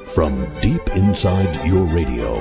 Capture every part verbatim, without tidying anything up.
from deep inside your radio.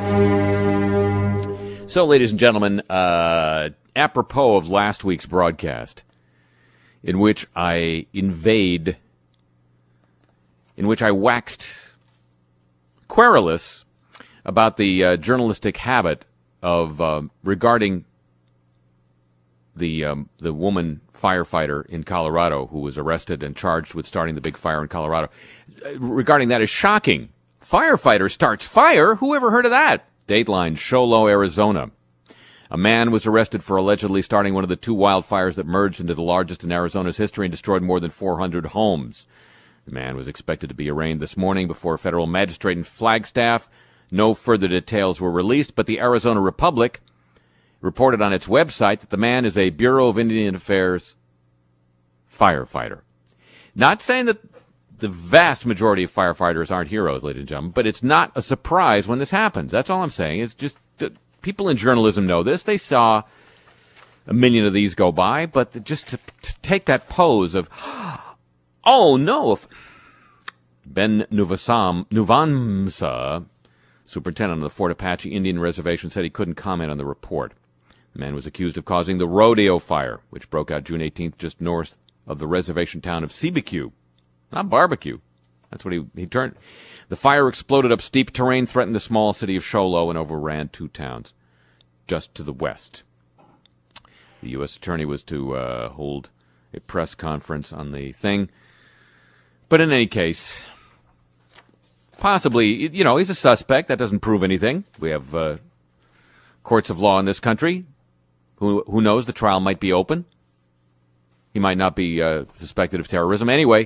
So, ladies and gentlemen, uh, apropos of last week's broadcast, in which I invade, in which I waxed querulous about the uh, journalistic habit of uh, regarding the um, the woman firefighter in Colorado who was arrested and charged with starting the big fire in Colorado. Regarding that is shocking. Firefighter starts fire? Who ever heard of that? Dateline, Show Low, Arizona. A man was arrested for allegedly starting one of the two wildfires that merged into the largest in Arizona's history and destroyed more than four hundred homes. The man was expected to be arraigned this morning before a federal magistrate in Flagstaff. No further details were released, but the Arizona Republic reported on its website that the man is a Bureau of Indian Affairs firefighter. Not saying that the vast majority of firefighters aren't heroes, ladies and gentlemen, but it's not a surprise when this happens. That's all I'm saying. It's just that people in journalism know this. They saw a million of these go by, but just to, to take that pose of, oh no, if Ben Nuvasam, Nuvamsa, superintendent of the Fort Apache Indian Reservation, said he couldn't comment on the report. The man was accused of causing the rodeo fire, which broke out June eighteenth just north of the reservation town of Seabecue. Not barbecue. That's what he, he turned. The fire exploded up steep terrain, threatened the small city of Show Low, and overran two towns just to the west. The U S attorney was to uh, hold a press conference on the thing. But in any case, possibly, you know, he's a suspect. That doesn't prove anything. We have uh, courts of law in this country. Who, who knows? The trial might be open. He might not be uh, suspected of terrorism. Anyway,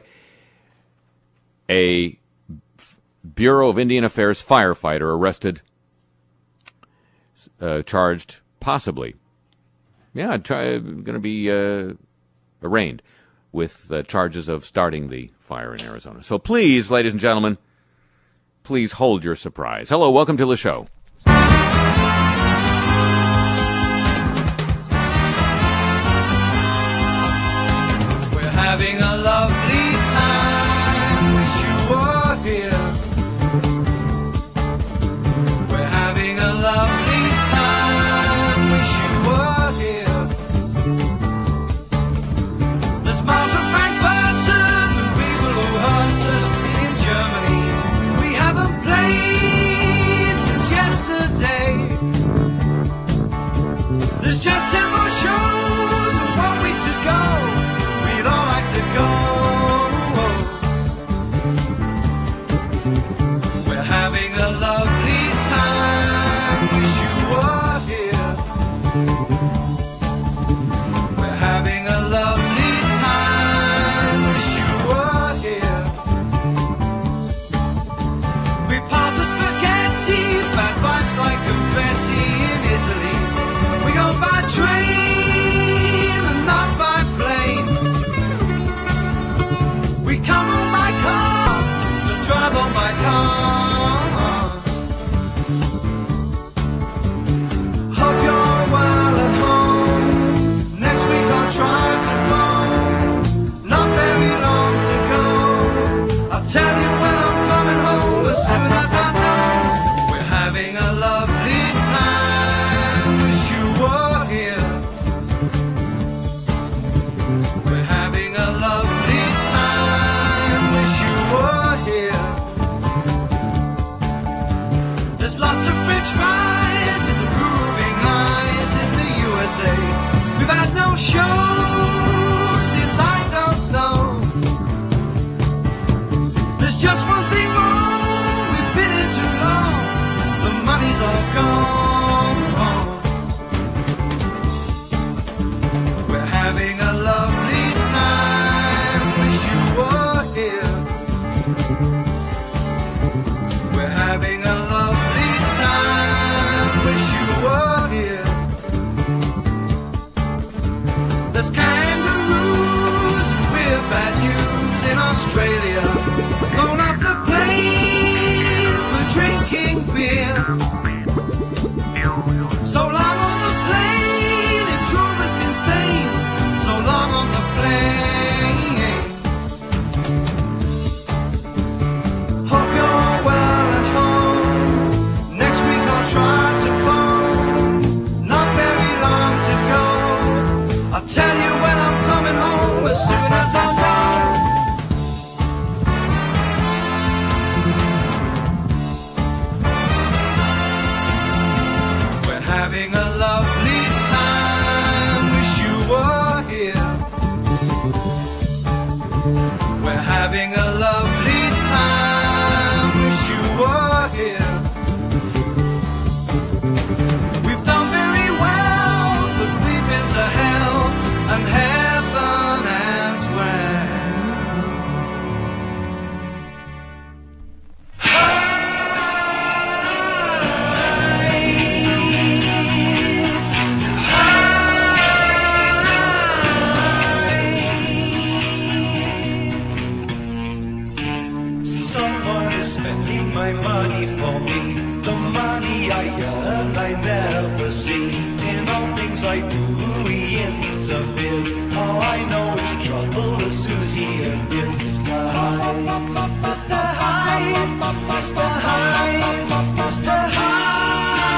a Bureau of Indian Affairs firefighter arrested, uh, charged, possibly, yeah, going to be uh, arraigned with uh, charges of starting the fire in Arizona. So please, ladies and gentlemen, please hold your surprise. Hello, welcome to the show. We're having a lovely time, wish you were here. We're having a lovely time, wish you were here. There's miles of frankfurters and people who hurt us in Germany. We haven't played since yesterday. There's just ten more shows and one week to go. We'd all like to go. We're having a lovely time, wish you were here. We're having a lovely time, wish you were here. We part of spaghetti, bad vibes like confetti in Italy. We go by train and not by plane. We come on my car, to drive on my car. Hope you're well at home. Next week I'll try to phone. Not very long to go. I'll tell you when I'm coming home as soon as I know. We're having a lovely time, wish you were here. We're having a lovely time, wish you were here. There's lots of french fries, disapproving eyes in the U S A. We've had no show since I don't know. There's just my money for me. The money I earn I never see. In all things I do he interferes. All I know is trouble as Susie appears. Mister Hyde, Mister Hyde, Mister Hyde, Mister Hyde.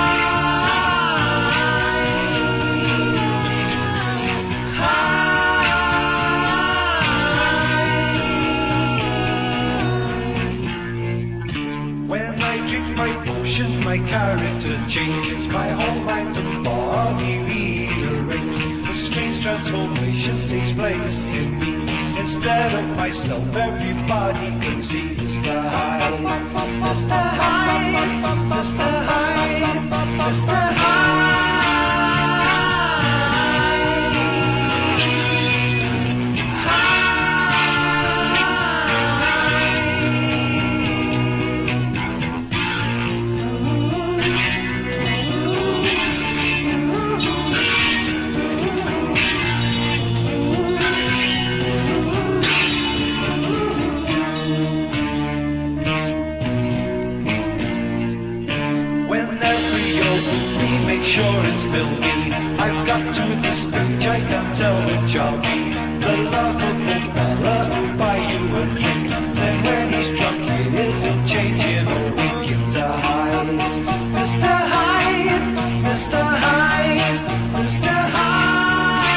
My character changes, my whole mind and body rearrange. A strange transformation takes place in me. Instead of myself, everybody can see Mister Hyde, Mister Hyde, Mister Hyde, Mister Hyde. Sure it's still me. I've got to the stage, I can't tell which I'll be. The laughable fella who'll buy you a drink. Then when he's drunk, here's he'll change in a week into Hyde. Mister Hyde, Mister Hyde, Mister Hyde.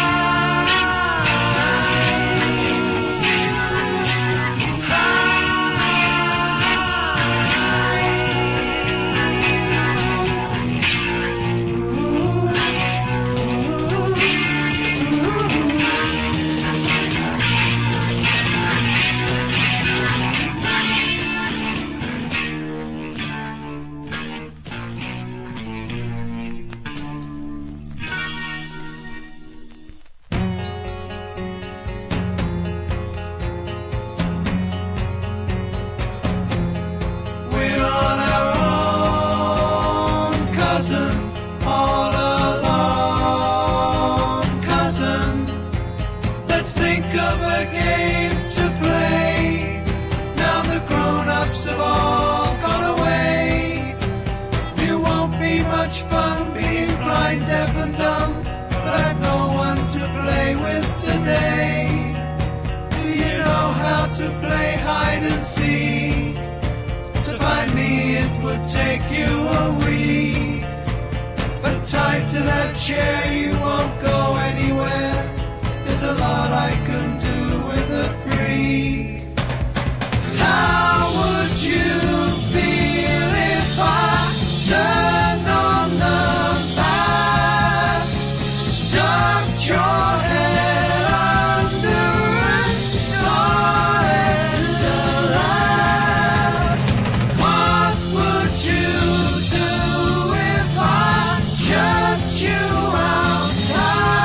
To play hide and seek. To find me it would take you a week. But tied to that chair you won't go anywhere. There's a lot I can do with a freak. How would you feel if I turned on the back, ducked your head under and started to laugh? What would you do if I shut you outside?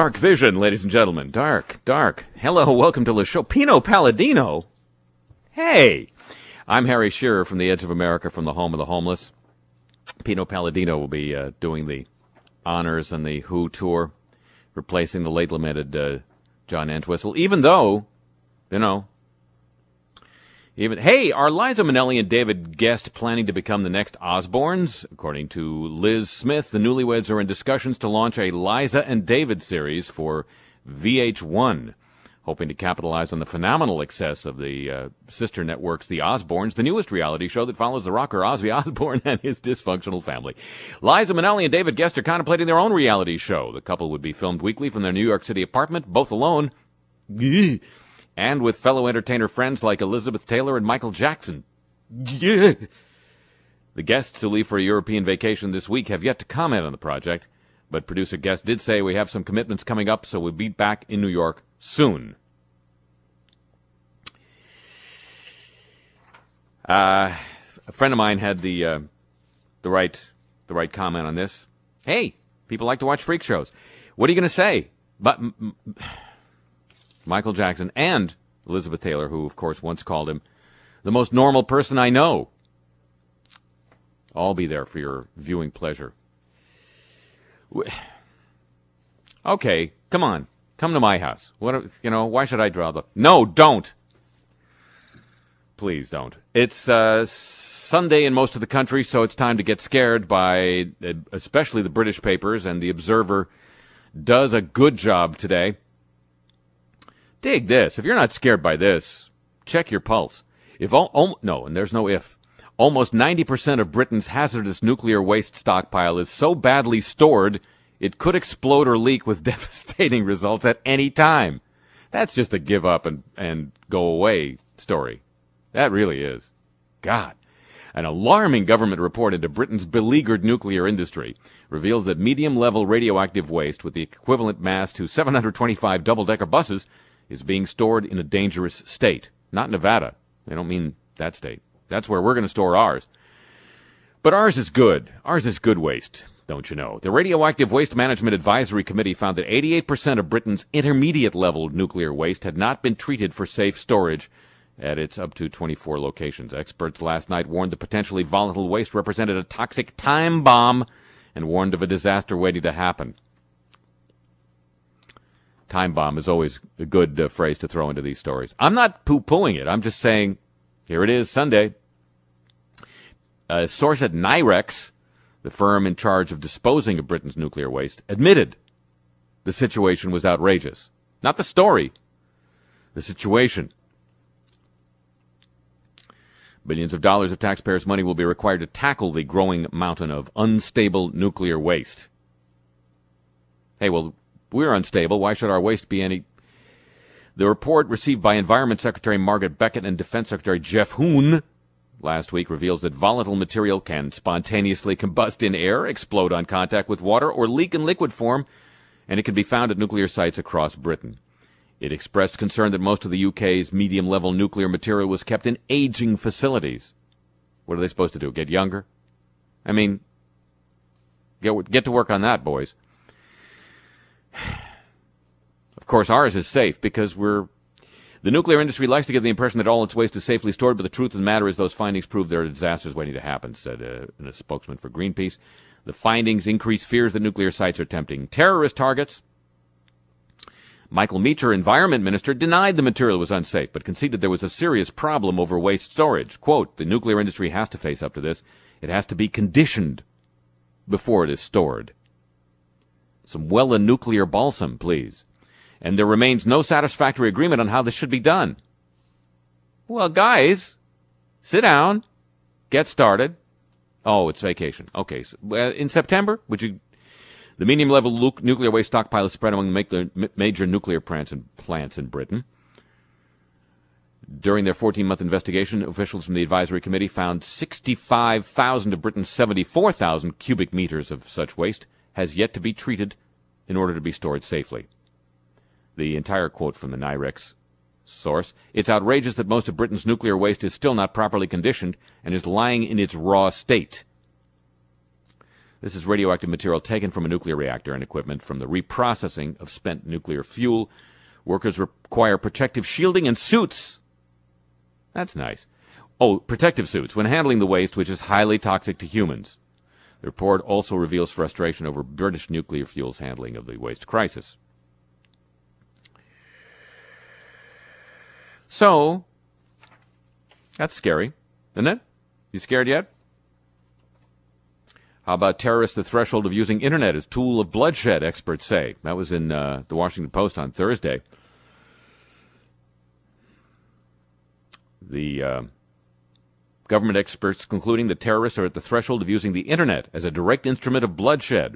Dark Vision, ladies and gentlemen. Dark, dark. Hello, welcome to the show. Pino Palladino. Hey. I'm Harry Shearer from the Edge of America, from the home of the homeless. Pino Palladino will be uh, doing the honors on the Who tour, replacing the late lamented uh, John Entwistle, even though, you know, even, hey, are Liza Minnelli and David Guest planning to become the next Osbournes? According to Liz Smith, the newlyweds are in discussions to launch a Liza and David series for V H one, hoping to capitalize on the phenomenal success of the uh, sister networks The Osbournes, the newest reality show that follows the rocker Ozzy Osbourne and his dysfunctional family. Liza Minnelli and David Guest are contemplating their own reality show. The couple would be filmed weekly from their New York City apartment, both alone, and with fellow entertainer friends like Elizabeth Taylor and Michael Jackson. The Guests, who leave for a European vacation this week, have yet to comment on the project, but producer Guest did say, we have some commitments coming up, so we'll be back in New York soon. Uh, a friend of mine had the uh, the right the right comment on this. Hey, people like to watch freak shows. What are you going to say? But m- m- Michael Jackson and Elizabeth Taylor, who of course once called him the most normal person I know. I'll be there for your viewing pleasure. Okay, come on. Come to my house. What, you know, why should I draw the... No, don't. Please don't. It's uh, Sunday in most of the country, so it's time to get scared by uh, especially the British papers, and The Observer does a good job today. Dig this. If you're not scared by this, check your pulse. If all, oh, no, and there's no if. Almost ninety percent of Britain's hazardous nuclear waste stockpile is so badly stored it could explode or leak with devastating results at any time. That's just a give up and, and go away story. That really is. God. An alarming government report into Britain's beleaguered nuclear industry reveals that medium-level radioactive waste with the equivalent mass to seven hundred twenty-five double-decker buses is being stored in a dangerous state. Not Nevada. They don't mean that state. That's where we're going to store ours. But ours is good. Ours is good waste, don't you know? The Radioactive Waste Management Advisory Committee found that eighty-eight percent of Britain's intermediate-level nuclear waste had not been treated for safe storage at its up to twenty-four locations. Experts last night warned the potentially volatile waste represented a toxic time bomb and warned of a disaster waiting to happen. Time bomb is always a good uh, phrase to throw into these stories. I'm not poo-pooing it. I'm just saying, here it is, Sunday. A source at NIREX, the firm in charge of disposing of Britain's nuclear waste, admitted the situation was outrageous. Not the story, the situation. Billions of dollars of taxpayers' money will be required to tackle the growing mountain of unstable nuclear waste. Hey, well, we're unstable. Why should our waste be any... The report received by Environment Secretary Margaret Beckett and Defense Secretary Jeff Hoon last week reveals that volatile material can spontaneously combust in air, explode on contact with water, or leak in liquid form, and it can be found at nuclear sites across Britain. It expressed concern that most of the U K's medium-level nuclear material was kept in aging facilities. What are they supposed to do, get younger? I mean, get, get to work on that, boys. Of course, ours is safe because we're... The nuclear industry likes to give the impression that all its waste is safely stored, but the truth of the matter is those findings prove there are disasters waiting to happen, said uh, a spokesman for Greenpeace. The findings increase fears that nuclear sites are tempting terrorist targets. Michael Meacher, Environment Minister, denied the material was unsafe, but conceded there was a serious problem over waste storage. Quote, the nuclear industry has to face up to this. It has to be conditioned before it is stored. Some Wella nuclear balsam, please. And there remains no satisfactory agreement on how this should be done. Well, guys, sit down, get started. Oh, it's vacation. Okay, so, uh, in September, would you... The medium-level lu- nuclear waste stockpile is spread among the ma- major nuclear plants in, plants in Britain. During their fourteen-month investigation, officials from the advisory committee found sixty-five thousand of Britain's seventy-four thousand cubic meters of such waste has yet to be treated in order to be stored safely. The entire quote from the NIREX source, it's outrageous that most of Britain's nuclear waste is still not properly conditioned and is lying in its raw state. This is radioactive material taken from a nuclear reactor and equipment from the reprocessing of spent nuclear fuel. Workers require protective shielding and suits. That's nice. Oh, protective suits when handling the waste, which is highly toxic to humans. The report also reveals frustration over British nuclear fuels handling of the waste crisis. So, that's scary, isn't it? You scared yet? How about terrorists the threshold of using internet as tool of bloodshed, experts say. That was in uh, the Washington Post on Thursday. The uh, government experts concluding that terrorists are at the threshold of using the internet as a direct instrument of bloodshed.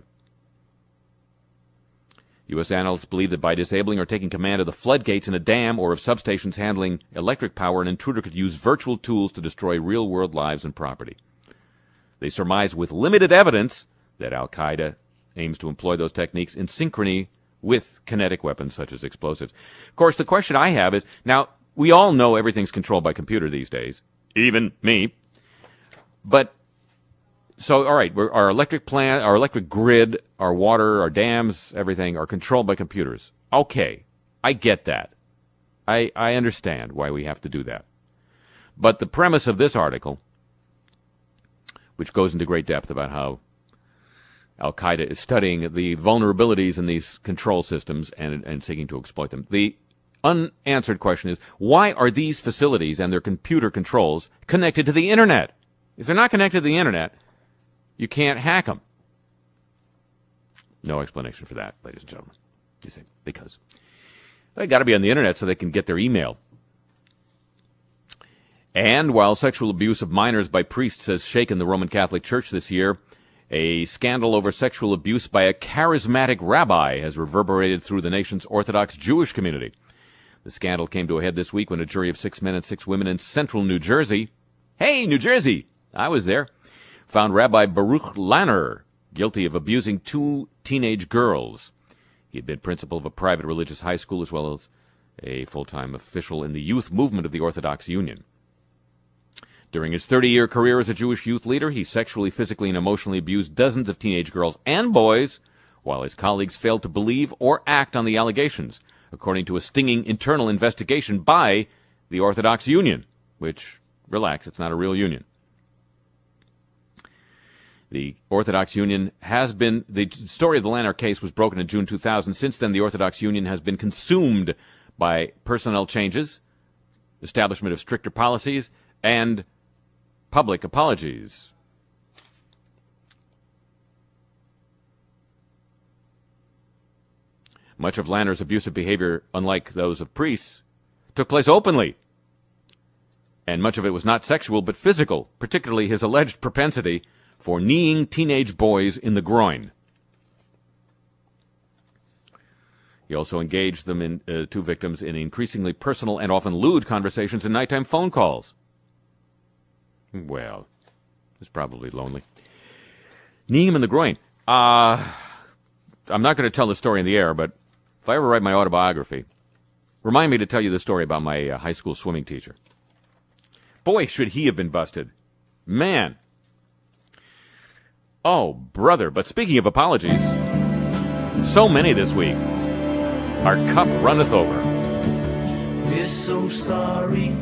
U S analysts believe that by disabling or taking command of the floodgates in a dam or of substations handling electric power, an intruder could use virtual tools to destroy real-world lives and property. They surmise with limited evidence that al-Qaeda aims to employ those techniques in synchrony with kinetic weapons such as explosives. Of course, the question I have is, now, we all know everything's controlled by computer these days, even me. But, so, all right, we're, our electric plant, our electric grid, our water, our dams, everything are controlled by computers. Okay, I get that. I, I understand why we have to do that. But the premise of this article, which goes into great depth about how al-Qaeda is studying the vulnerabilities in these control systems and, and seeking to exploit them. The unanswered question is, why are these facilities and their computer controls connected to the Internet? If they're not connected to the Internet, you can't hack them. No explanation for that, ladies and gentlemen. You say, because they got to be on the Internet so they can get their email. And while sexual abuse of minors by priests has shaken the Roman Catholic Church this year, a scandal over sexual abuse by a charismatic rabbi has reverberated through the nation's Orthodox Jewish community. The scandal came to a head this week when a jury of six men and six women in central New Jersey, hey, New Jersey, I was there, found Rabbi Baruch Lanner guilty of abusing two teenage girls. He had been principal of a private religious high school as well as a full-time official in the youth movement of the Orthodox Union. During his thirty-year career as a Jewish youth leader, he sexually, physically, and emotionally abused dozens of teenage girls and boys, while his colleagues failed to believe or act on the allegations, according to a stinging internal investigation by the Orthodox Union, which, relax, it's not a real union. The Orthodox Union has been, the story of the Lanner case was broken in June two thousand. Since then, the Orthodox Union has been consumed by personnel changes, establishment of stricter policies, and public apologies. Much of Lanner's abusive behavior, unlike those of priests, took place openly. And much of it was not sexual but physical, particularly his alleged propensity for kneeing teenage boys in the groin. He also engaged them in uh, two victims in increasingly personal and often lewd conversations and nighttime phone calls. Well, it's probably lonely. Knee him in the groin. Uh, I'm not going to tell the story in the air, but if I ever write my autobiography, remind me to tell you the story about my uh, high school swimming teacher. Boy, should he have been busted. Man. Oh, brother. But speaking of apologies, so many this week. Our cup runneth over. We're so sorry.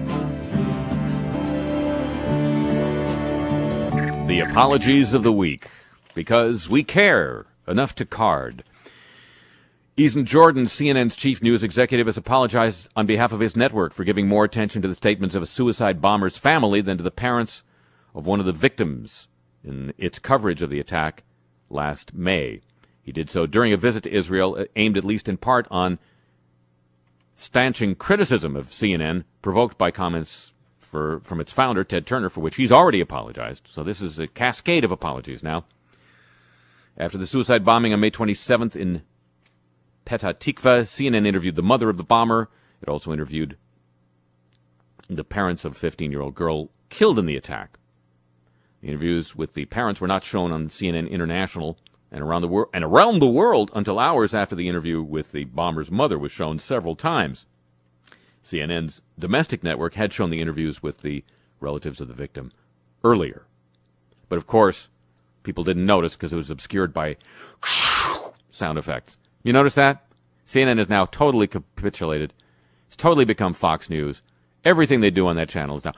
The apologies of the week, because we care enough to card. Eason Jordan, C N N's chief news executive, has apologized on behalf of his network for giving more attention to the statements of a suicide bomber's family than to the parents of one of the victims in its coverage of the attack last May. He did so during a visit to Israel, aimed at least in part on stanching criticism of C N N, provoked by comments for, from its founder, Ted Turner, for which he's already apologized. So this is a cascade of apologies now. After the suicide bombing on May twenty-seventh in Petah Tikva, C N N interviewed the mother of the bomber. It also interviewed the parents of a fifteen-year-old girl killed in the attack. The interviews with the parents were not shown on C N N International and around the world, and around the world until hours after the interview with the bomber's mother was shown several times. C N N's domestic network had shown the interviews with the relatives of the victim earlier. But of course, people didn't notice because it was obscured by sound effects. You notice that? C N N is now totally capitulated. It's totally become Fox News. Everything they do on that channel is now.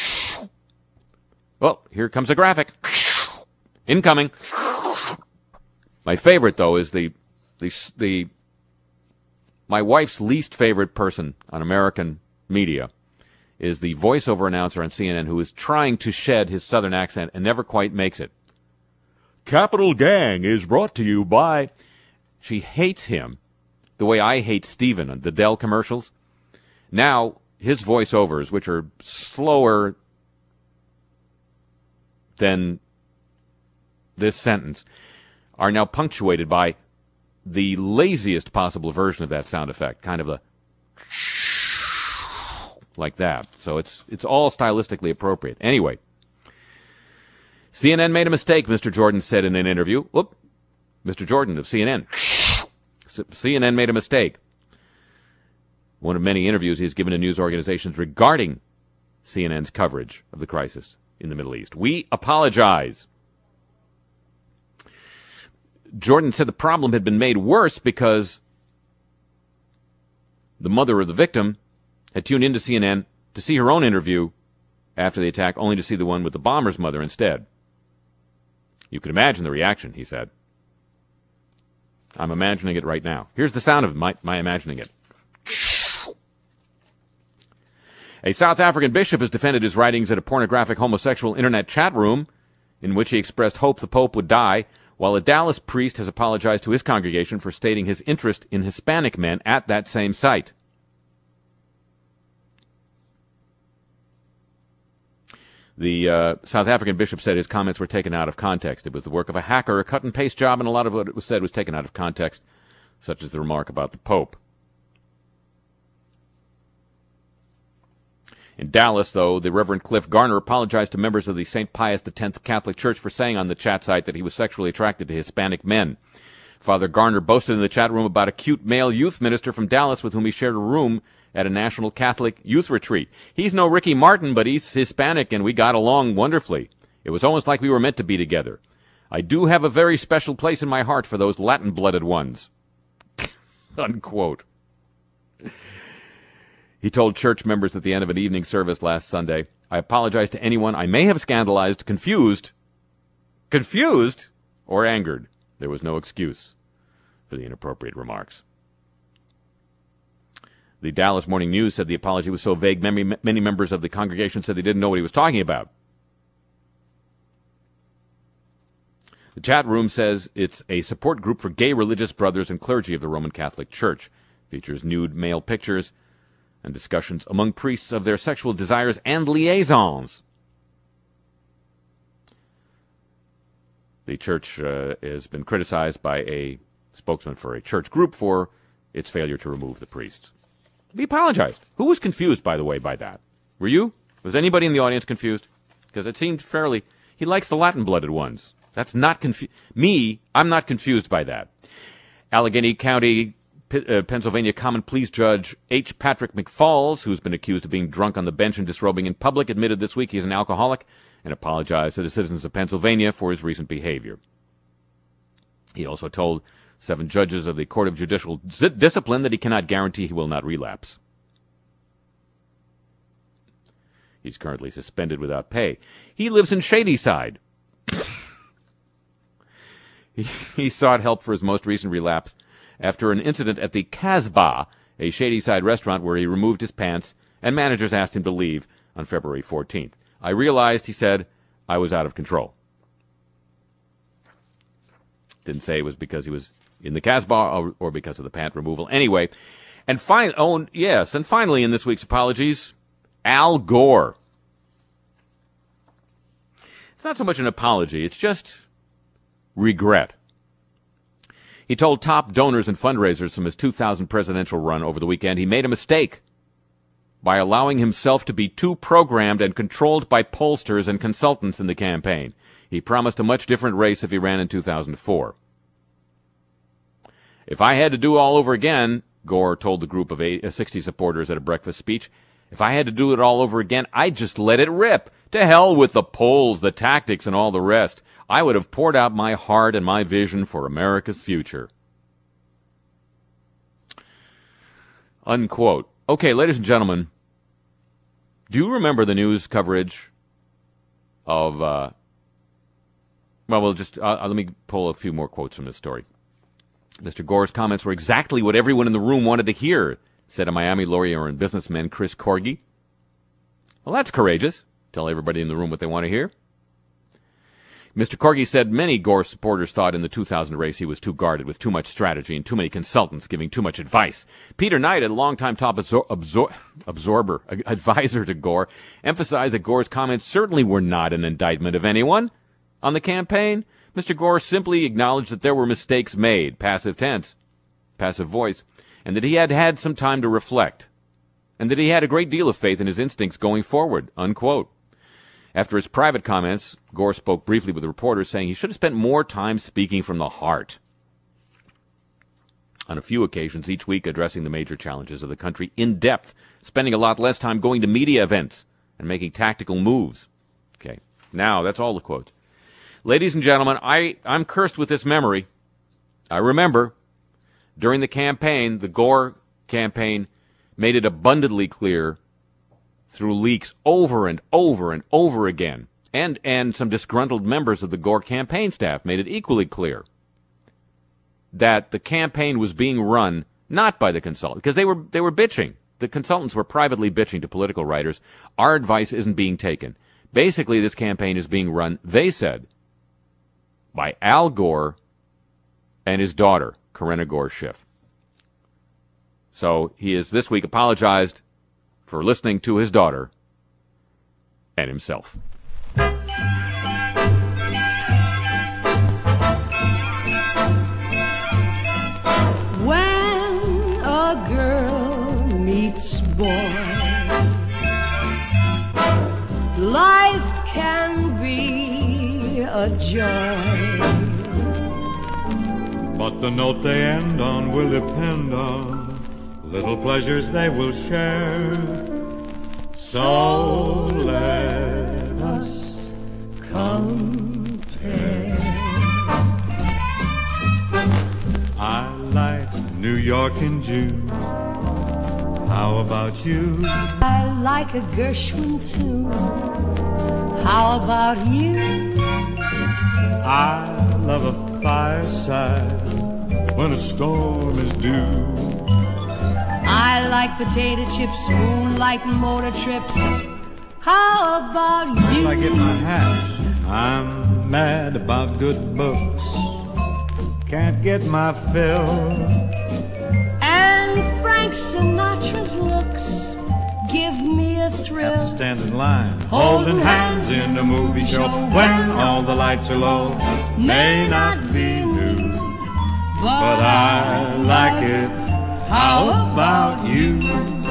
Well, here comes a graphic. Incoming. My favorite, though, is the, the, the, my wife's least favorite person on American media is the voiceover announcer on C N N who is trying to shed his southern accent and never quite makes it. Capital Gang is brought to you by... She hates him the way I hate Steven on the Dell commercials. Now, his voiceovers, which are slower than this sentence, are now punctuated by the laziest possible version of that sound effect, kind of a like that. So it's it's all stylistically appropriate. Anyway, C N N made a mistake, Mister Jordan said in an interview. Whoop, Mister Jordan of C N N. C N N made a mistake. One of many interviews he's given to news organizations regarding C N N's coverage of the crisis in the Middle East. We apologize. Jordan said the problem had been made worse because the mother of the victim had tuned into C N N to see her own interview after the attack, only to see the one with the bomber's mother instead. You can imagine the reaction, he said. I'm imagining it right now. Here's the sound of my, my imagining it. A South African bishop has defended his writings at a pornographic homosexual internet chat room in which he expressed hope the Pope would die, while a Dallas priest has apologized to his congregation for stating his interest in Hispanic men at that same site. The uh, South African bishop said his comments were taken out of context. It was the work of a hacker, a cut-and-paste job, and a lot of what was said was taken out of context, such as the remark about the Pope. In Dallas, though, the Reverend Cliff Garner apologized to members of the Saint Pius X Catholic Church for saying on the chat site that he was sexually attracted to Hispanic men. Father Garner boasted in the chat room about a cute male youth minister from Dallas with whom he shared a room at a National Catholic Youth Retreat. He's no Ricky Martin, but he's Hispanic, and we got along wonderfully. It was almost like we were meant to be together. I do have a very special place in my heart for those Latin-blooded ones. Unquote. He told church members at the end of an evening service last Sunday, I apologize to anyone I may have scandalized, confused, confused, or angered. There was no excuse for the inappropriate remarks. The Dallas Morning News said the apology was so vague, many, many members of the congregation said they didn't know what he was talking about. The chat room says it's a support group for gay religious brothers and clergy of the Roman Catholic Church. Features nude male pictures and discussions among priests of their sexual desires and liaisons. The church uh, has been criticized by a spokesman for a church group for its failure to remove the priests. He apologized. Who was confused, by the way, by that? Were you? Was anybody in the audience confused? Because it seemed fairly... He likes the Latin-blooded ones. That's not confu- Me, I'm not confused by that. Allegheny County, P- uh, Pennsylvania Common Pleas Judge H. Patrick McFalls, who's been accused of being drunk on the bench and disrobing in public, admitted this week he's an alcoholic and apologized to the citizens of Pennsylvania for his recent behavior. He also told seven judges of the Court of Judicial Z- Discipline that he cannot guarantee he will not relapse. He's currently suspended without pay. He lives in Shadyside. he, he sought help for his most recent relapse after an incident at the Casbah, a Shadyside restaurant where he removed his pants, and managers asked him to leave on February fourteenth. I realized, he said, I was out of control. Didn't say it was because he was in the Casbah or, or because of the pant removal. Anyway, and finally, oh, yes, and finally in this week's apologies, Al Gore. It's not so much an apology, it's just regret. He told top donors and fundraisers from his two thousand presidential run over the weekend he made a mistake by allowing himself to be too programmed and controlled by pollsters and consultants in the campaign. He promised a much different race if he ran in two thousand four. If I had to do it all over again, Gore told the group of eight, uh, sixty supporters at a breakfast speech, if I had to do it all over again, I'd just let it rip. To hell with the polls, the tactics, and all the rest. I would have poured out my heart and my vision for America's future. Unquote. Okay, ladies and gentlemen, do you remember the news coverage of, uh, well, we'll just, uh, let me pull a few more quotes from this story. Mister Gore's comments were exactly what everyone in the room wanted to hear, said a Miami lawyer and businessman, Chris Corgi. Well, that's courageous. Tell everybody in the room what they want to hear. Mister Corgi said many Gore supporters thought in the two thousand race he was too guarded, with too much strategy and too many consultants giving too much advice. Peter Knight, a longtime top absor- absor- absorber, advisor to Gore, emphasized that Gore's comments certainly were not an indictment of anyone. On the campaign, Mister Gore simply acknowledged that there were mistakes made, passive tense, passive voice, and that he had had some time to reflect, and that he had a great deal of faith in his instincts going forward, unquote. After his private comments, Gore spoke briefly with reporters, saying he should have spent more time speaking from the heart. On a few occasions each week addressing the major challenges of the country in depth, spending a lot less time going to media events and making tactical moves. Okay, now that's all the quotes. Ladies and gentlemen, I, I'm cursed with this memory. I remember during the campaign, the Gore campaign made it abundantly clear through leaks over and over and over again, and and some disgruntled members of the Gore campaign staff made it equally clear that the campaign was being run not by the consultants, because they were they were bitching. The consultants were privately bitching to political writers. Our advice isn't being taken. Basically, this campaign is being run, they said, by Al Gore and his daughter, Corinna Gore Schiff. So he has this week apologized for listening to his daughter and himself. When a girl meets boy, life can be a joy. But the note they end on will depend on little pleasures they will share. So let us compare. I like New York in June. How about you? I like a Gershwin tune. How about you? I love a fireside when a storm is due. I like potato chips, moonlight motor trips. How about you? If I get my hash, I'm mad about good books. Can't get my fill. And Frank Sinatra's looks give me a thrill. Have to stand in line, holding hands in a movie show when all the lights are low. May not be new, but I like it. How about you?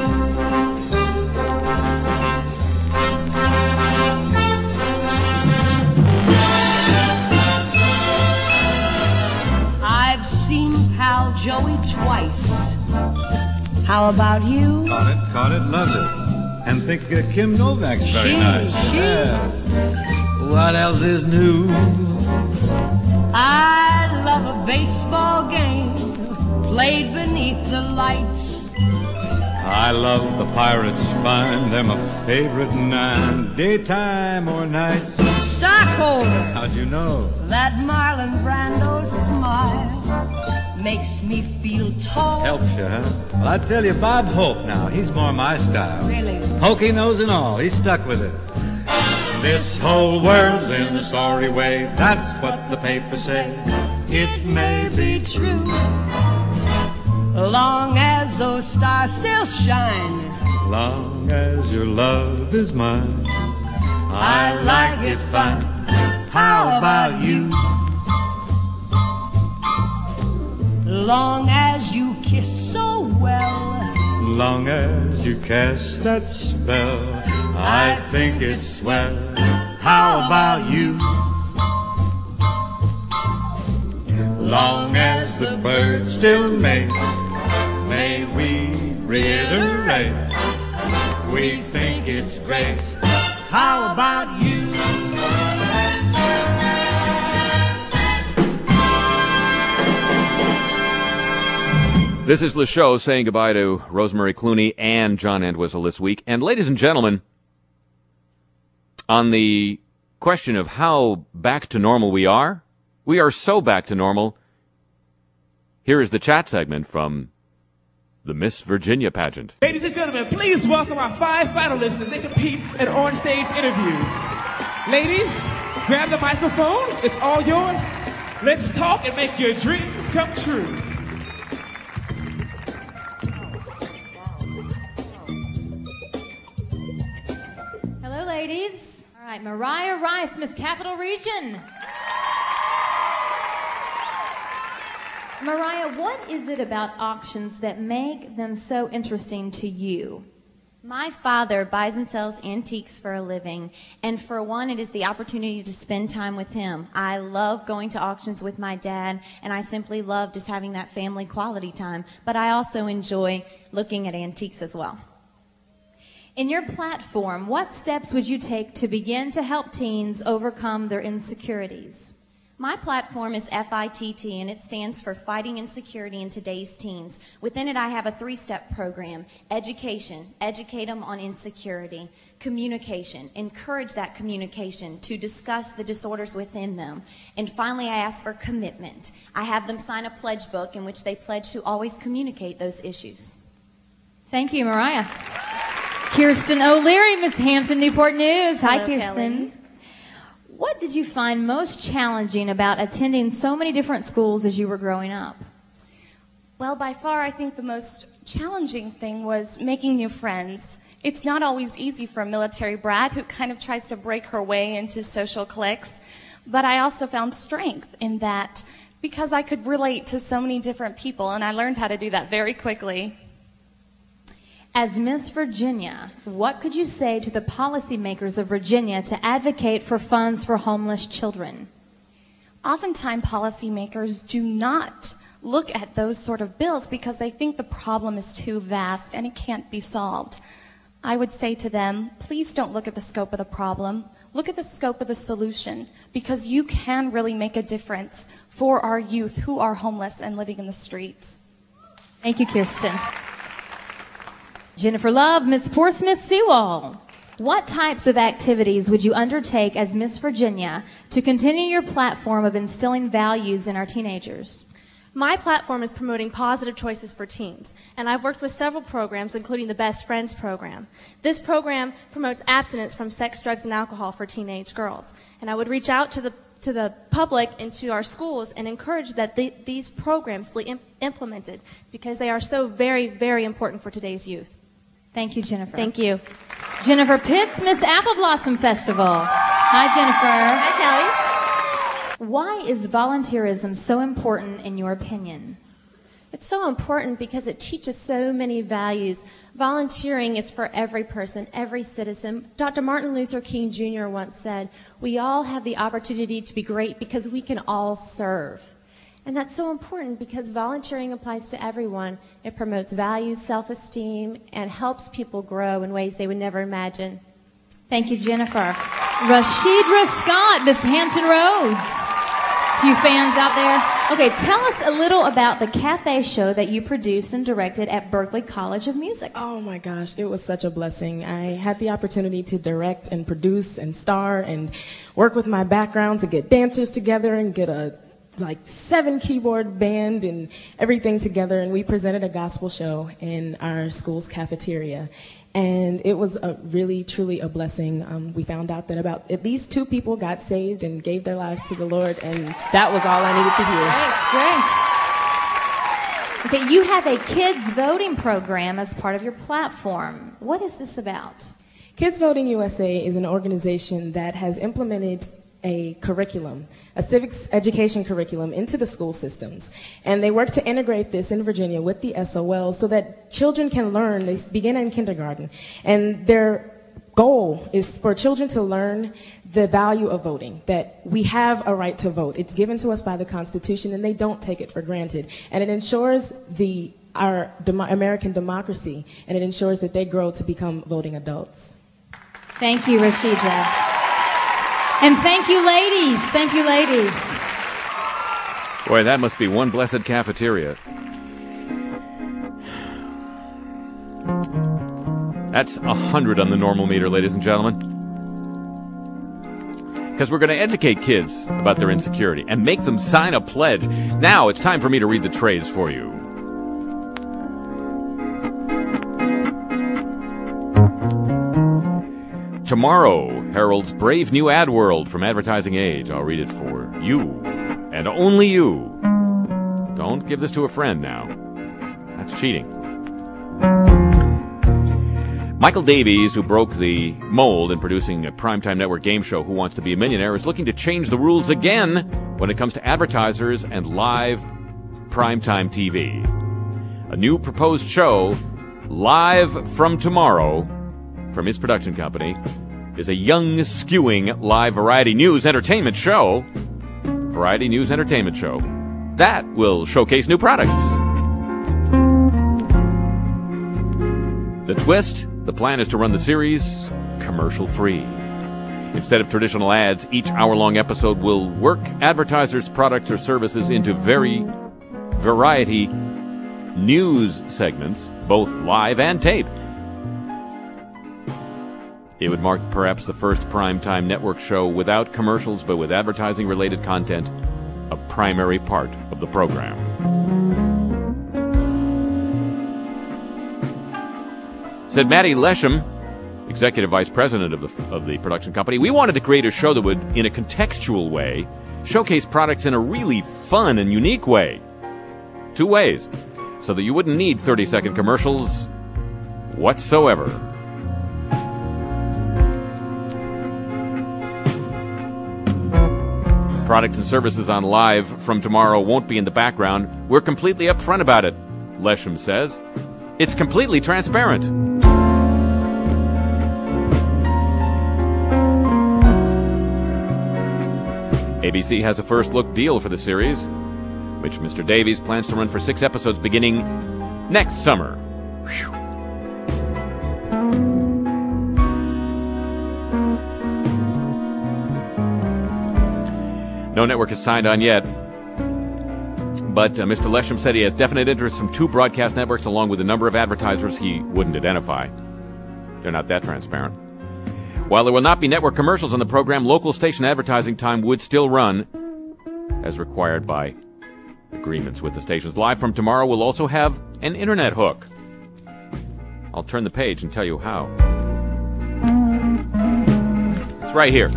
I've seen Pal Joey twice. How about you? Caught it, caught it, loved it. And think uh, Kim Novak's very She, nice. she. Yes. What else is new? I love a baseball game played beneath the lights. I love the Pirates fine. They're my favorite nine. Daytime or nights. Stockholder, How'd you know? that Marlon Brando smile makes me feel tall. Helps you, huh? Well, I tell you, Bob Hope now, he's more my style. Really? Hokey nose and all, he's stuck with it. This whole world's in a sorry way. That's what the papers say. It may be true. Long as those stars still shine, Long as your love is mine, I like it fine. How about you? long as you kiss so well, Long as you cast that spell, I think it's swell. How about you? Long as the birds still mate, may we reiterate, we think it's great. How about you? This is the show saying goodbye to Rosemary Clooney and John Entwistle this week. And ladies and gentlemen, on the question of how back to normal we are, we are so back to normal. Here is the chat segment from the Miss Virginia pageant. Ladies and gentlemen, please welcome our five finalists as they compete in an on-stage interview. Ladies, grab the microphone. It's all yours. Let's talk and make your dreams come true. Hello, ladies. All right, Mariah Rice, Miss Capital Region. Mariah, what is it about auctions that make them so interesting to you? My father buys and sells antiques for a living, and for one, it is the opportunity to spend time with him. I love going to auctions with my dad, and I simply love just having that family quality time, but I also enjoy looking at antiques as well. In your platform, what steps would you take to begin to help teens overcome their insecurities? My platform is F I T T, and it stands for Fighting Insecurity in Today's Teens. Within it, I have a three-step program. Education, educate them on insecurity. Communication, encourage that communication to discuss the disorders within them. And finally, I ask for commitment. I have them sign a pledge book in which they pledge to always communicate those issues. Thank you, Mariah. Kirsten O'Leary, Miss Hampton Newport News. Hi, Hello, Kirsten. Kelly. What did you find most challenging about attending so many different schools as you were growing up? Well, by far, I think the most challenging thing was making new friends. It's not always easy for a military brat who kind of tries to break her way into social cliques, but I also found strength in that because I could relate to so many different people, and I learned how to do that very quickly. As Miss Virginia, what could you say to the policymakers of Virginia to advocate for funds for homeless children? Oftentimes, policymakers do not look at those sort of bills because they think the problem is too vast and it can't be solved. I would say to them, please don't look at the scope of the problem. Look at the scope of the solution, because you can really make a difference for our youth who are homeless and living in the streets. Thank you, Kirsten. Jennifer Love, Miss Portsmouth Seawall. What types of activities would you undertake as Miss Virginia to continue your platform of instilling values in our teenagers? My platform is promoting positive choices for teens, and I've worked with several programs, including the Best Friends program. This program promotes abstinence from sex, drugs, and alcohol for teenage girls. And I would reach out to the to the public and to our schools and encourage that the, these programs be imp- implemented because they are so very, very important for today's youth. Thank you, Jennifer. Thank you. Jennifer Pitts, Miss Apple Blossom Festival. Hi, Jennifer. Hi, Kelly. Why is volunteerism so important in your opinion? It's so important because it teaches so many values. Volunteering is for every person, every citizen. Doctor Martin Luther King Junior once said, we all have the opportunity to be great because we can all serve. And that's so important because volunteering applies to everyone. It promotes values, self-esteem, and helps people grow in ways they would never imagine. Thank you, Jennifer. Rashidra Scott, Miss Hampton Roads. Few fans out there. Okay, tell us a little about the cafe show that you produced and directed at Berklee College of Music. Oh my gosh, it was such a blessing. I had the opportunity to direct and produce and star and work with my background to get dancers together and get a like seven keyboard band and everything together, and we presented a gospel show in our school's cafeteria. And it was a really, truly a blessing. Um, we found out that about at least two people got saved and gave their lives to the Lord, and that was all I needed to hear. Great, great. Okay, you have a kids voting program as part of your platform. What is this about? Kids Voting U S A is an organization that has implemented a curriculum, a civics education curriculum into the school systems. And they work to integrate this in Virginia with the S O L so that children can learn. They begin in kindergarten. And their goal is for children to learn the value of voting, that we have a right to vote. It's given to us by the Constitution, and they don't take it for granted. And it ensures the our dem- American democracy, and it ensures that they grow to become voting adults. Thank you, Rashida. And thank you, ladies. Thank you, ladies. Boy, that must be one blessed cafeteria. That's a hundred on the normal meter, ladies and gentlemen. Because we're going to educate kids about their insecurity and make them sign a pledge. Now it's time for me to read the trades for you. Tomorrow heralds brave new ad world from Advertising Age. I'll read it for you, and only you. Don't give this to a friend now. That's cheating. Michael Davies, who broke the mold in producing a primetime network game show Who Wants to Be a Millionaire, is looking to change the rules again when it comes to advertisers and live primetime T V. A new proposed show, Live from Tomorrow, from his production company, is a young, skewing live variety news entertainment show. Variety news entertainment show. That will showcase new products. The twist, the plan is to run the series commercial-free. Instead of traditional ads, each hour-long episode will work advertisers' products or services into very variety news segments, both live and tape. It would mark perhaps the first primetime network show without commercials, but with advertising-related content, a primary part of the program. Said Matty Lesham, executive vice president of the, of the production company, we wanted to create a show that would, in a contextual way, showcase products in a really fun and unique way. Two ways, so that you wouldn't need thirty-second commercials whatsoever. Products and services on Live from Tomorrow won't be in the background. We're completely upfront about it, Lesham says. It's completely transparent. A B C has a first-look deal for the series, which Mister Davies plans to run for six episodes beginning next summer. Whew. No network is signed on yet, but uh, Mister Lesham said he has definite interest from two broadcast networks along with a number of advertisers he wouldn't identify. They're not that transparent. While there will not be network commercials on the program, local station advertising time would still run as required by agreements with the stations. Live from Tomorrow will also have an internet hook. I'll turn the page and tell you how. It's right here.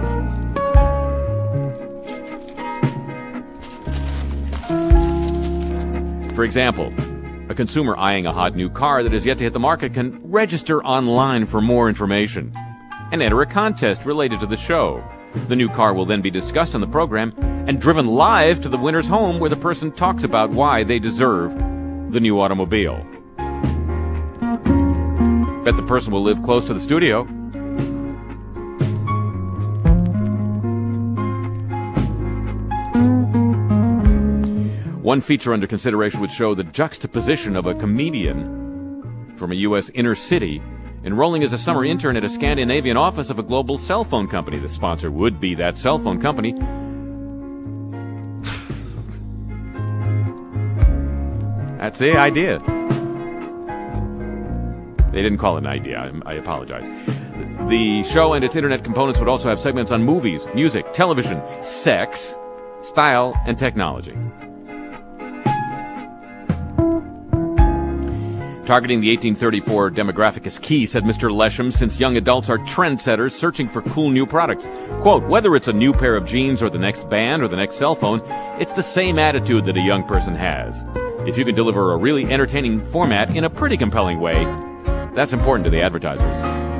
For example, a consumer eyeing a hot new car that is yet to hit the market can register online for more information and enter a contest related to the show. The new car will then be discussed on the program and driven live to the winner's home, where the person talks about why they deserve the new automobile. Bet the person will live close to the studio. One feature under consideration would show the juxtaposition of a comedian from a U S inner city enrolling as a summer intern at a Scandinavian office of a global cell phone company. The sponsor would be that cell phone company. That's the idea. They didn't call it an idea. I, I apologize. The show and its internet components would also have segments on movies, music, television, sex, style, and technology. Targeting the eighteen thirty-four demographic is key, said Mister Lesham, since young adults are trendsetters searching for cool new products. Quote, whether it's a new pair of jeans or the next band or the next cell phone, it's the same attitude that a young person has. If you can deliver a really entertaining format in a pretty compelling way, that's important to the advertisers.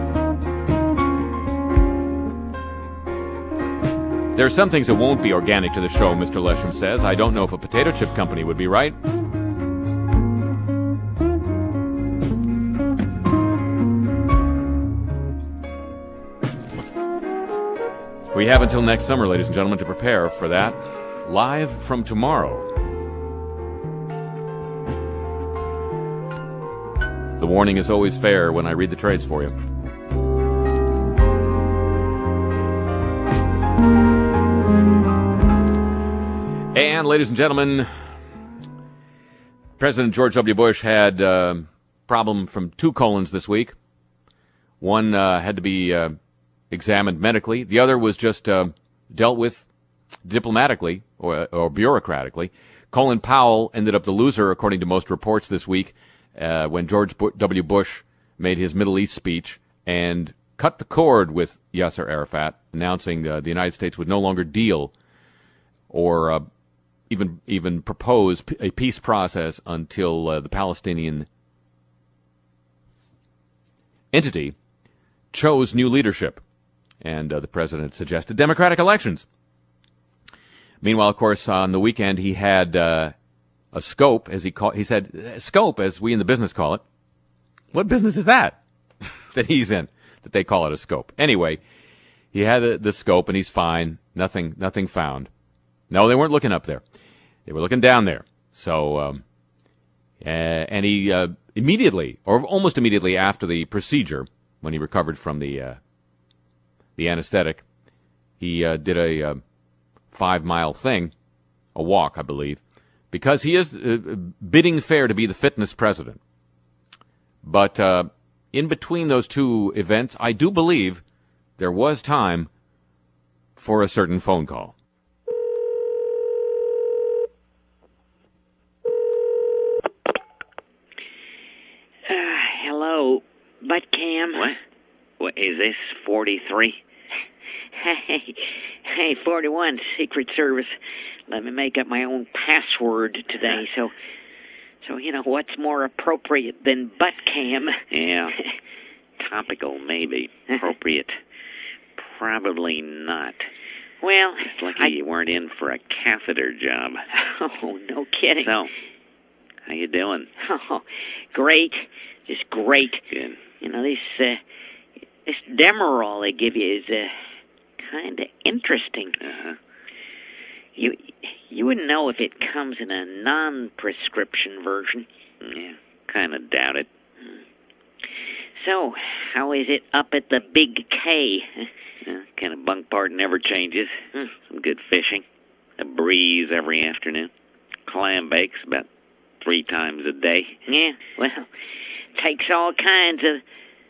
There are some things that won't be organic to the show, Mister Lesham says. I don't know if a potato chip company would be right. We have until next summer, ladies and gentlemen, to prepare for that. Live from Tomorrow. The warning is always fair when I read the trades for you. And, ladies and gentlemen, President George W. Bush had a problem from two colons this week. One uh, had to be uh, examined medically. The other was just uh, dealt with diplomatically or, or bureaucratically. Colin Powell ended up the loser, according to most reports this week, uh, when George W. Bush made his Middle East speech and cut the cord with Yasser Arafat, announcing uh, the United States would no longer deal or uh, even even propose a peace process until uh, the Palestinian entity chose new leadership. And uh, the president suggested democratic elections. Meanwhile, of course, on the weekend, he had uh, a scope, as he called, he said, scope, as we in the business call it. What business is that that he's in, that they call it a scope? Anyway, he had a, the scope, and he's fine. Nothing, nothing found. No, they weren't looking up there. They were looking down there. So, um, uh, and he uh, immediately, or almost immediately after the procedure, when he recovered from the uh, the anesthetic, he uh, did a uh, five-mile thing, a walk, I believe, because he is uh, bidding fair to be the fitness president. But uh, in between those two events, I do believe there was time for a certain phone call. Uh, hello, butt cam. What? What is this, forty-three? Hey, hey, forty-one, Secret Service. Let me make up my own password today, so, so you know, what's more appropriate than butt cam? Yeah, topical maybe, appropriate probably not. Well, it's lucky I... you weren't in for a catheter job. Oh, no kidding. So, how you doing? Oh, great, just great. Good. You know, this, uh, this Demerol they give you is, uh, kind of interesting. Uh-huh. You you wouldn't know if it comes in a non-prescription version. Yeah, kind of doubt it. So, how is it up at the Big K? Yeah, kind of bunk part never changes. Hmm. Some good fishing. A breeze every afternoon. Clam bakes about three times a day. Yeah, well, takes all kinds of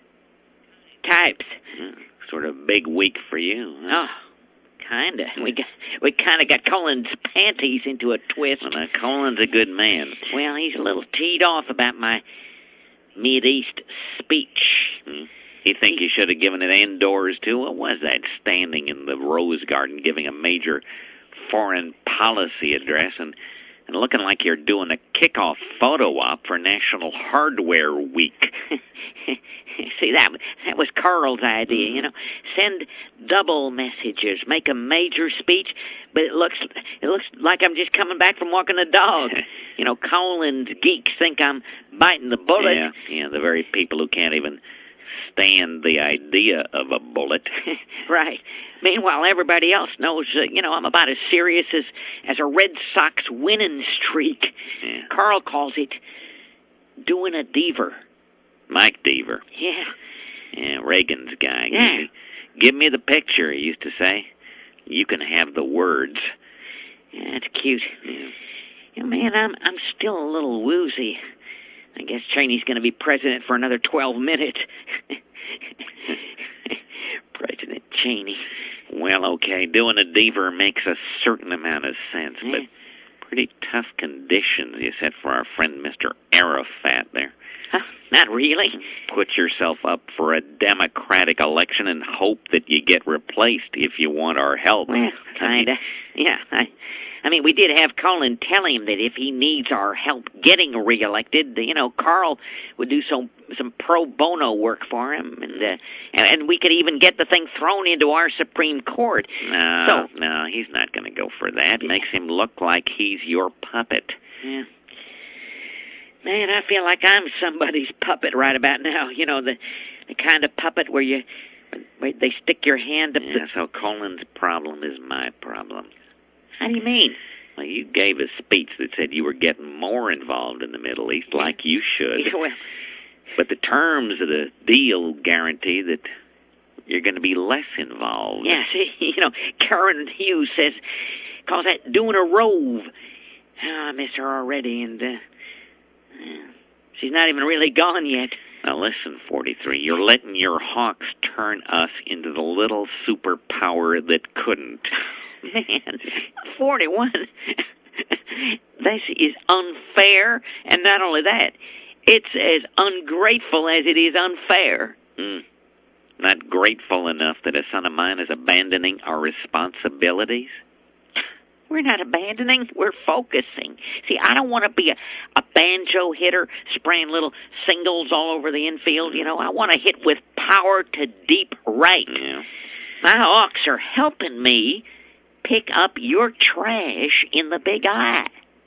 types. Yeah. Sort of big week for you. Huh? Oh, kinda. We got we kind of got Colin's panties into a twist. Well, now, Colin's a good man. Well, he's a little teed off about my Mideast speech. Hmm. You think he, you should have given it indoors too? What was that? Standing in the Rose Garden, giving a major foreign policy address, and and looking like you're doing a kickoff photo op for National Hardware Week. See, that that was Carl's idea, you know. Send double messages, make a major speech, but it looks it looks like I'm just coming back from walking the dog. You know, Colin's geeks think I'm biting the bullet. Yeah, yeah, the very people who can't even stand the idea of a bullet. Right. Meanwhile, everybody else knows, uh, you know, I'm about as serious as, as a Red Sox winning streak. Yeah. Carl calls it doing a Deaver. Mike Deaver. Yeah. Yeah, Reagan's guy. Yeah. Give me the picture, he used to say. You can have the words. Yeah, that's cute. Yeah. Yeah, man, I'm I'm still a little woozy. I guess Cheney's going to be president for another twelve minutes. President Cheney. Well, okay, doing a Deaver makes a certain amount of sense, yeah. but pretty tough conditions you set for our friend Mister Arafat there. Huh? Not really. Put yourself up for a democratic election and hope that you get replaced if you want our help. Well, kind of. Yeah, I... I mean, we did have Colin tell him that if he needs our help getting reelected, you know, Carl would do some some pro bono work for him, and uh, and, and we could even get the thing thrown into our Supreme Court. No, so, no, he's not going to go for that. It makes him look like he's your puppet. Yeah. Man, I feel like I'm somebody's puppet right about now. You know, the the kind of puppet where you where they stick your hand up. Yeah, the... so Colin's problem is my problem. How do you mean? Well, you gave a speech that said you were getting more involved in the Middle East, like you should. Yeah, well, but the terms of the deal guarantee that you're going to be less involved. Yeah, see, you know, Karen Hughes says calls that doing a rove. Oh, I miss her already, and uh, uh, she's not even really gone yet. Now listen, forty-three, you're letting your hawks turn us into the little superpower that couldn't. Man, forty-one. This is unfair, and not only that, it's as ungrateful as it is unfair. Mm. Not grateful enough that a son of mine is abandoning our responsibilities? We're not abandoning, we're focusing. See, I don't want to be a, a banjo hitter spraying little singles all over the infield, you know. I want to hit with power to deep right. Yeah. My hawks are helping me pick up your trash in the Big I.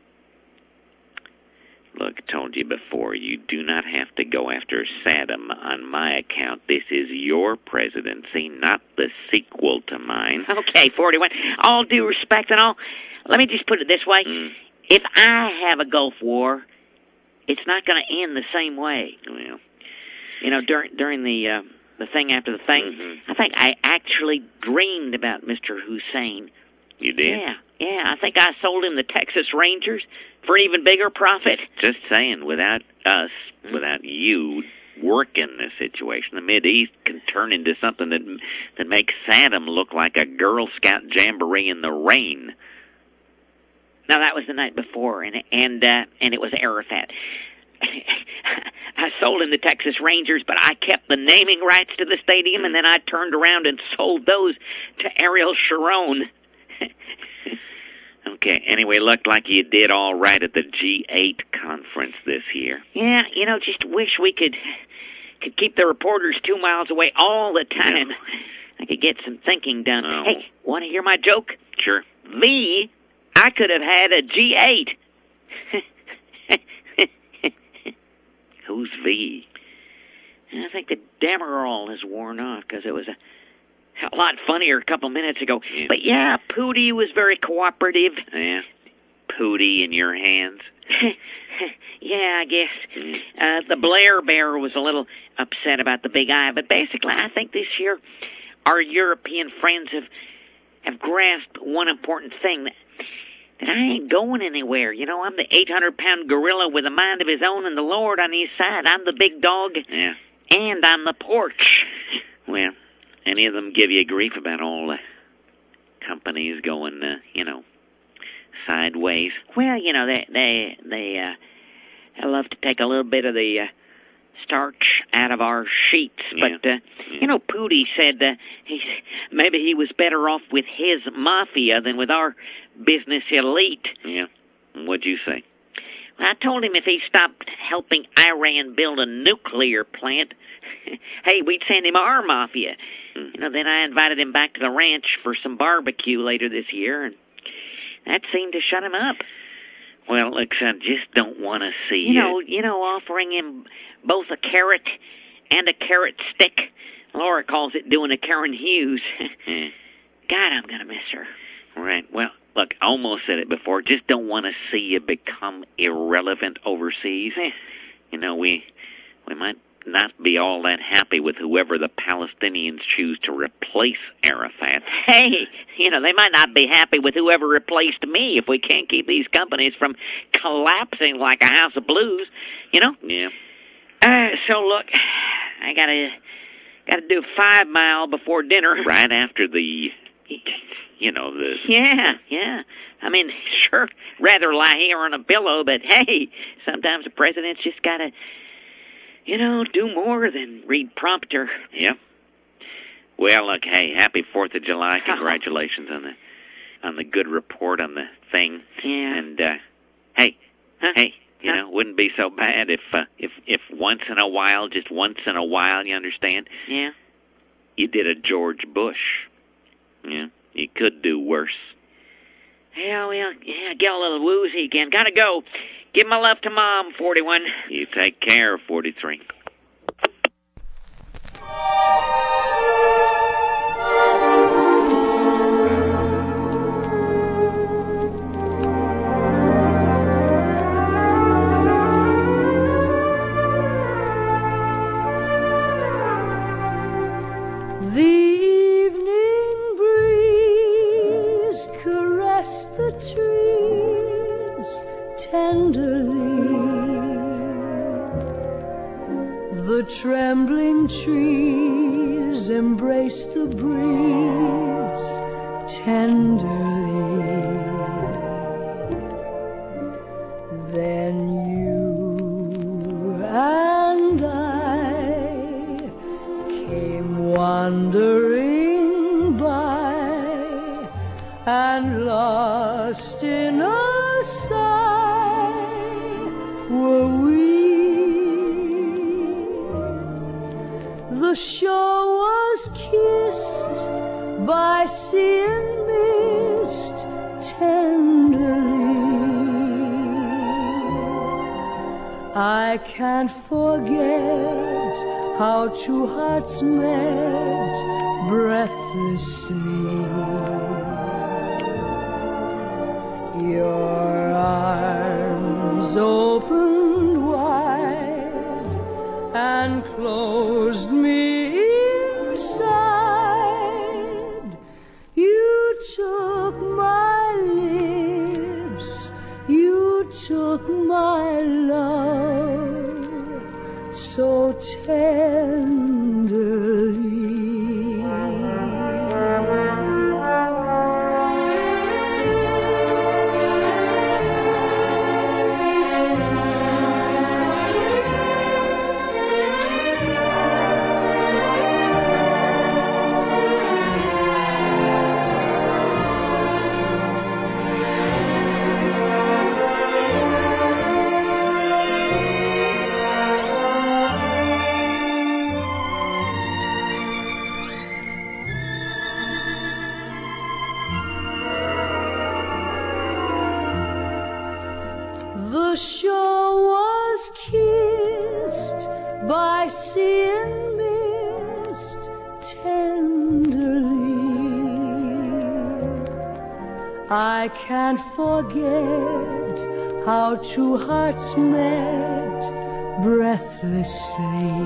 Look, I told you before, you do not have to go after Saddam on my account. This is your presidency, not the sequel to mine. Okay, forty-one. All due respect and all, let me just put it this way. Mm. If I have a Gulf War, it's not going to end the same way. Well, you know, during during the uh, the thing after the thing, mm-hmm. I think I actually dreamed about Mister Hussein. You did? Yeah, yeah. I think I sold him the Texas Rangers for an even bigger profit. Just saying, without us, mm-hmm. without you working this situation, the Mideast can turn into something that that makes Saddam look like a Girl Scout jamboree in the rain. Now that was the night before, and and uh, and it was Arafat. I sold him the Texas Rangers, but I kept the naming rights to the stadium, and then I turned around and sold those to Ariel Sharon. Okay, anyway, looked like you did all right at the G eight conference this year. Yeah, you know, just wish we could could keep the reporters two miles away all the time. Yeah. I could get some thinking done. Oh. Hey, want to hear my joke? Sure. Me, I could have had a G eight. Who's V? I think the Demerol has worn off because it was a a lot funnier a couple minutes ago. Yeah. But yeah, Pootie was very cooperative. Yeah? Pootie in your hands? Yeah, I guess. Mm. Uh, the Blair Bear was a little upset about the Big I, but basically I think this year our European friends have have grasped one important thing, that, that I ain't going anywhere. You know, I'm the eight hundred pound gorilla with a mind of his own and the Lord on his side. I'm the big dog, yeah. and I'm the porch. Well, any of them give you grief about all the companies going, uh, you know, sideways? Well, you know, they they they uh, they love to take a little bit of the uh, starch out of our sheets. Yeah. But uh, yeah. you know, Pootie said uh, he maybe he was better off with his mafia than with our business elite. Yeah. What'd you say? Well, I told him if he stopped helping Iran build a nuclear plant, hey, we'd send him our mafia. Hmm. You know, then I invited him back to the ranch for some barbecue later this year, and that seemed to shut him up. Well, look, son, just don't want to see you know, you know, offering him both a carrot and a carrot stick. Laura calls it doing a Karen Hughes. Yeah. God, I'm gonna miss her. Right. Well, look, I almost said it before. Just don't want to see you become irrelevant overseas. Yeah. You know, we we might not be all that happy with whoever the Palestinians choose to replace Arafat. Hey, you know, they might not be happy with whoever replaced me if we can't keep these companies from collapsing like a house of blues, you know? Yeah. Uh, so, look, I gotta, gotta do five mile before dinner. Right after the, you know, the... Yeah, yeah. I mean, sure, rather lie here on a pillow, but hey, sometimes the president's just gotta... You know, do more than read prompter. Yeah. Well, look, hey, happy Fourth of July. Congratulations on the on the good report on the thing. Yeah. And uh, hey, huh? hey, you huh? know, wouldn't be so bad if uh, if if once in a while, just once in a while, you understand? Yeah. You did a George Bush. Yeah. You could do worse. Yeah, well, yeah, get a little woozy again. Gotta go. Give my love to Mom, forty-one. You take care, forty-three. The evening breeze caressed trembling trees embrace the breeze tenderly. Then you and I came wandering by, and lost in a sigh were we. The shore was kissed by sea and mist tenderly. I can't forget how two hearts met breathlessly. Your arms opened wide and closed me inside. You took my lips, you took my love so tenderly. The shore was kissed by sea and mist tenderly. I can't forget how two hearts met breathlessly.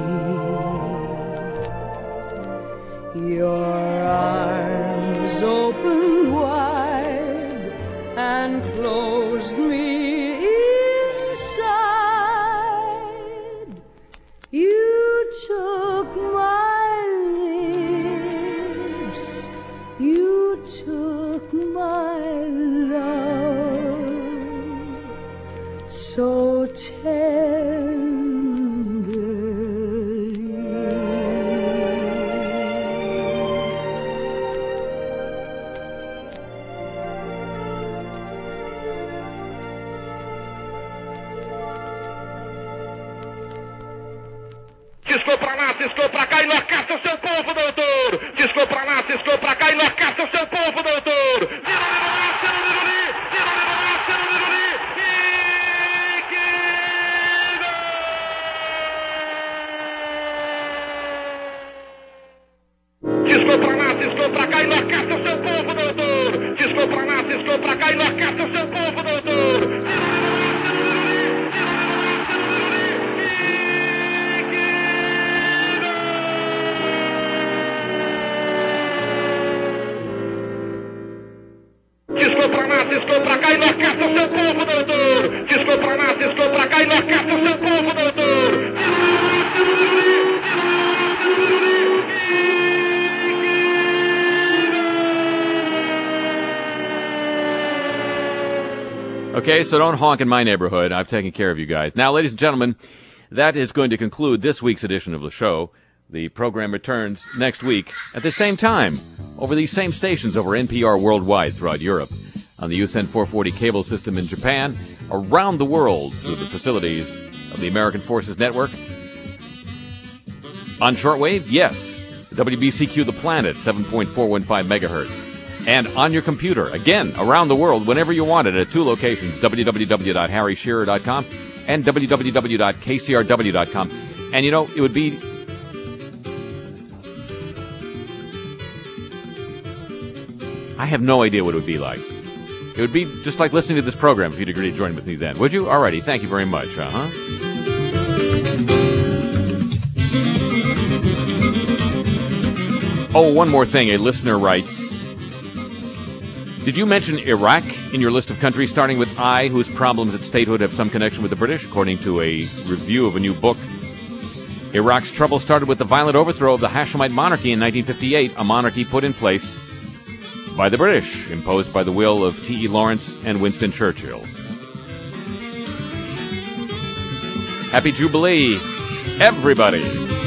Your arms opened wide and closed me inside. You took my lips, you took my love so tenderly. Ciscou pra lá, ciscou pra cá, enlouquece o seu povo, doutor. Ciscou pra lá, ciscou pra cá, enlouquece o seu povo, doutor. Ciscou pra lá, ciscou pra cá, enlouquece o seu povo, doutor. Ciscou pra lá, ciscou pra cá, enlouquece o seu povo, doutor. Ciscou pra lá, ciscou pra cá, enlouquece o seu povo, doutor. Ciscou pra lá, ciscou pra cá, enlouquece o seu povo, doutor. Okay, so don't honk in my neighborhood. I've taken care of you guys. Now, ladies and gentlemen, that is going to conclude this week's edition of the show. The program returns next week at the same time over these same stations over N P R worldwide throughout Europe, on the U S N four forty cable system in Japan, around the world through the facilities of the American Forces Network. On shortwave, yes, W B C Q The Planet, seven point four one five megahertz. And on your computer, again, around the world, whenever you want it, at two locations, w w w dot harry shearer dot com and w w w dot k c r w dot com. And, you know, it would be... I have no idea what it would be like. It would be just like listening to this program if you'd agree to join with me then. Would you? Alrighty, thank you very much. Uh-huh. Oh, one more thing. A listener writes, did you mention Iraq in your list of countries starting with I, whose problems at statehood have some connection with the British? According to a review of a new book, Iraq's trouble started with the violent overthrow of the Hashemite monarchy in nineteen fifty-eight, a monarchy put in place by the British, imposed by the will of T E Lawrence and Winston Churchill. Happy Jubilee, everybody!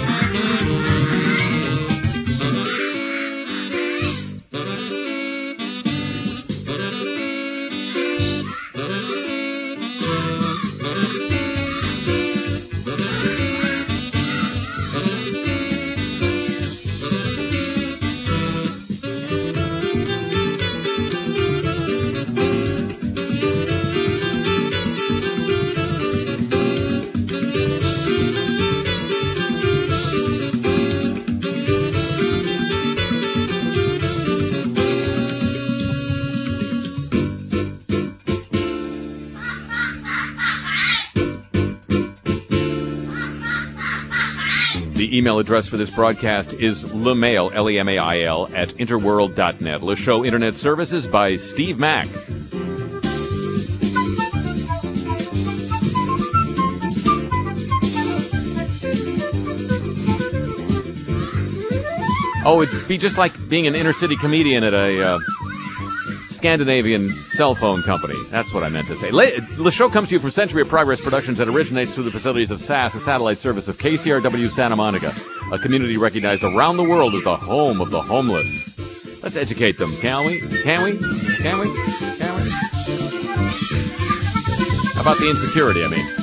The email address for this broadcast is lemail, L E M A I L, at interworld dot net. Le Show Internet Services by Steve Mack. Oh, it'd be just like being an inner-city comedian at a uh, Scandinavian cell phone company. That's what I meant to say. The show comes to you from Century of Progress Productions that originates through the facilities of S A S, a satellite service of K C R W Santa Monica, a community recognized around the world as the home of the homeless. Let's educate them, can we? Can we? Can we? Can we? How about the insecurity, I mean?